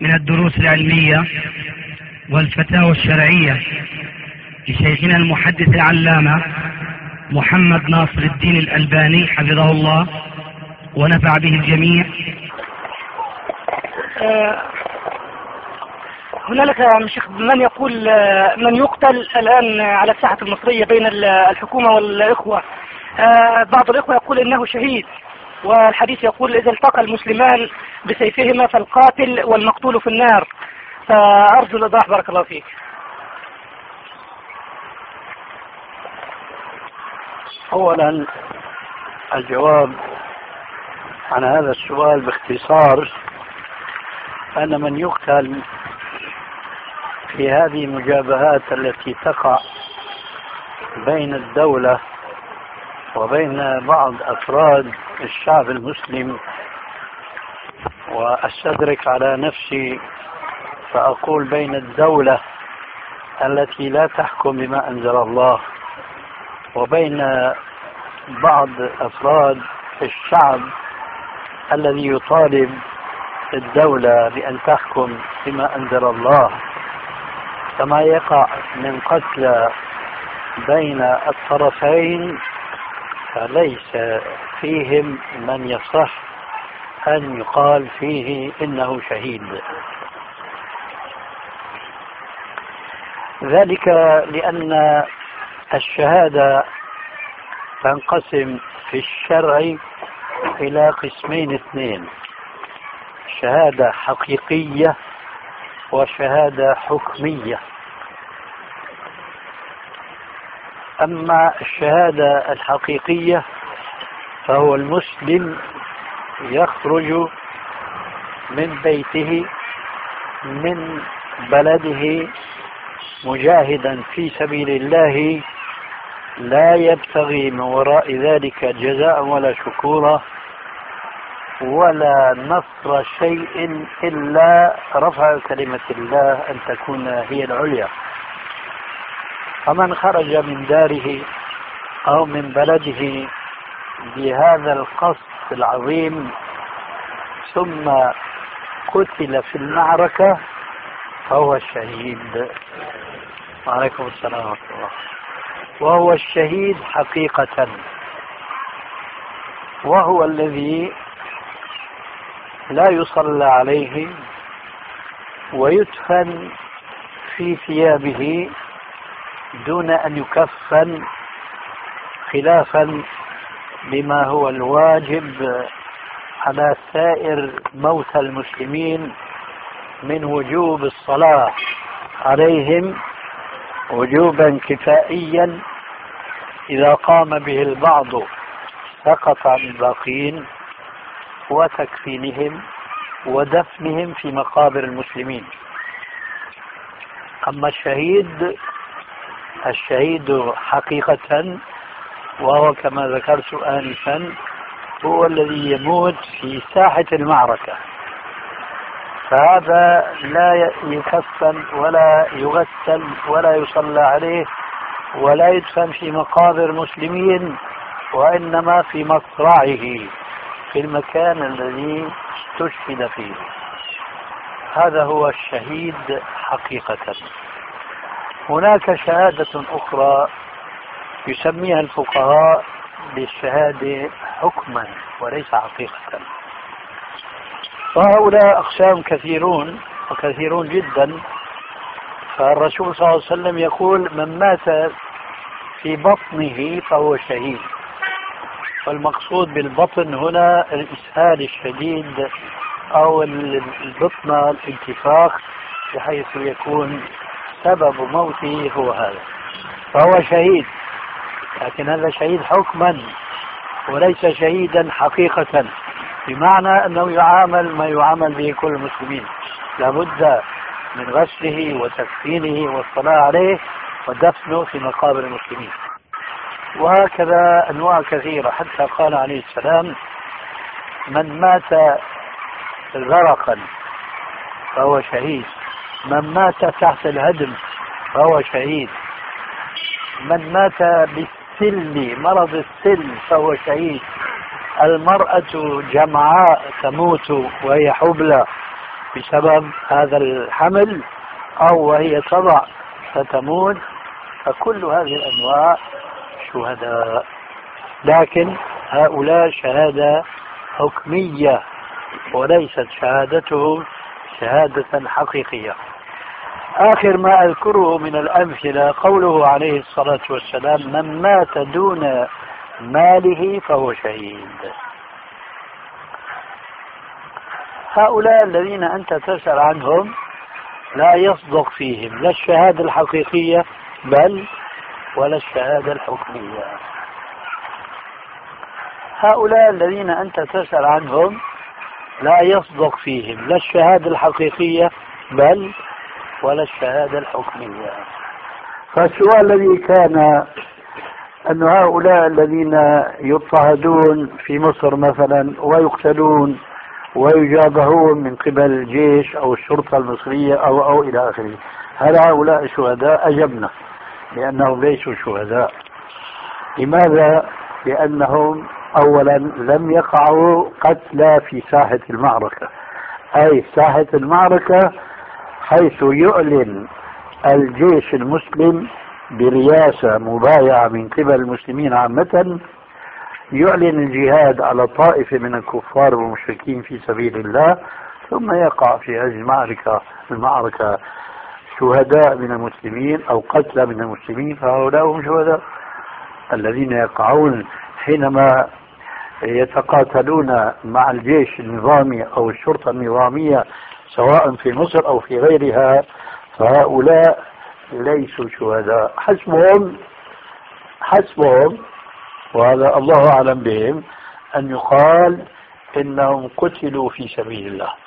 من الدروس العلمية والفتاوى الشرعية لشيخنا المحدث العلامة محمد ناصر الدين الألباني حفظه الله ونفع به الجميع. هنالك يا شيخ من يقول من يقتل الآن على الساحة المصرية بين الحكومة والإخوة. بعض الإخوة يقول إنه شهيد، والحديث يقول إذا التقى المسلمان بسيفهما فالقاتل والمقتول في النار. فأرجو الإيضاح بارك الله فيك. أولا الجواب عن هذا السؤال باختصار أن من يقتل في هذه المجابهات التي تقع بين الدولة وبين بعض أفراد الشعب المسلم، وأستدرك على نفسي فأقول بين الدولة التي لا تحكم بما أنزل الله وبين بعض أفراد الشعب الذي يطالب الدولة بأن تحكم بما أنزل الله، كما يقع من قتل بين الطرفين فليس فيهم من يصح أن يقال فيه إنه شهيد. ذلك لأن الشهادة تنقسم في الشرع إلى قسمين اثنين: شهادة حقيقية وشهادة حكمية. أما الشهادة الحقيقية فهو المسلم يخرج من بيته من بلده مجاهدا في سبيل الله، لا يبتغي من وراء ذلك جزاء ولا شكورا ولا نصر شيء إلا رفع كلمة الله أن تكون هي العليا. فمن خرج من داره أو من بلده بهذا القصد العظيم ثم قتل في المعركة فهو الشهيد. وعليكم السلام ورحمة الله. وهو الشهيد حقيقة، وهو الذي لا يصلى عليه ويدفن في ثيابه دون أن يكفن، خلافا بما هو الواجب على سائر موتى المسلمين من وجوب الصلاة عليهم وجوبا كفائيا إذا قام به البعض سقط عن الباقين، وتكفينهم ودفنهم في مقابر المسلمين. أما الشهيد حقيقة وهو كما ذكرت آنفا هو الذي يموت في ساحة المعركة، فهذا لا يكفن ولا يغسل ولا يصلى عليه ولا يدفن في مقابر المسلمين، وإنما في مصرعه في المكان الذي استشهد فيه. هذا هو الشهيد حقيقة. هناك شهادة أخرى يسميها الفقهاء بالشهادة حكما وليس حقيقة، وهؤلاء أقسام كثيرون جدا. فالرسول صلى الله عليه وسلم يقول من مات في بطنه فهو شهيد، والمقصود بالبطن هنا الإسهال الشديد أو البطن الانتفاخ بحيث يكون سبب موته هو هذا، فهو شهيد. لكن هذا شهيد حكما وليس شهيدا حقيقة، بمعنى أنه يعامل ما يعامل به كل المسلمين، لابد من غسله وتكفينه والصلاة عليه ودفنه في مقابر المسلمين. وهكذا أنواع كثيرة، حتى قال عليه السلام من مات غرقا فهو شهيد، من مات تحت الهدم فهو شهيد، من مات بالسل مرض السل فهو شهيد، المرأة جمعاء تموت وهي حبلى بسبب هذا الحمل أو وهي تضع فتموت، فكل هذه الأنواع شهداء، لكن هؤلاء شهادة حكمية وليست شهادتهم شهادة حقيقية. آخر ما أذكره من الأمثلة قوله عليه الصلاة والسلام: من مات دون ماله فهو شهيد. هؤلاء الذين أنت تسأل عنهم لا يصدق فيهم لا الشهادة الحقيقية بل ولا الشهادة الحكمية. هؤلاء الذين أنت تسأل عنهم لا يصدق فيهم لا الشهادة الحقيقية بل ولا الشهادة الحكمية. فالسؤال الذي كان أن هؤلاء الذين يضطهدون في مصر مثلا ويقتلون ويجابهون من قبل الجيش أو الشرطة المصرية أو إلى آخره، هل هؤلاء شهداء؟ أجبنا لأنهم ليسوا شهداء. لماذا؟ لأنهم أولا لم يقعوا قتلى في ساحة المعركة، أي ساحة المعركة حيث يعلن الجيش المسلم برياسة مبايعة من قبل المسلمين عامة، يعلن الجهاد على طائفة من الكفار والمشركين في سبيل الله، ثم يقع في هذه المعركة شهداء من المسلمين أو قتلى من المسلمين، فهؤلاء هم شهداء. الذين يقعون حينما يتقاتلون مع الجيش النظامي أو الشرطة النظامية سواء في مصر أو في غيرها، فهؤلاء ليسوا شهداء. حسبهم وهذا الله أعلم بهم أن يقال إنهم قتلوا في سبيل الله.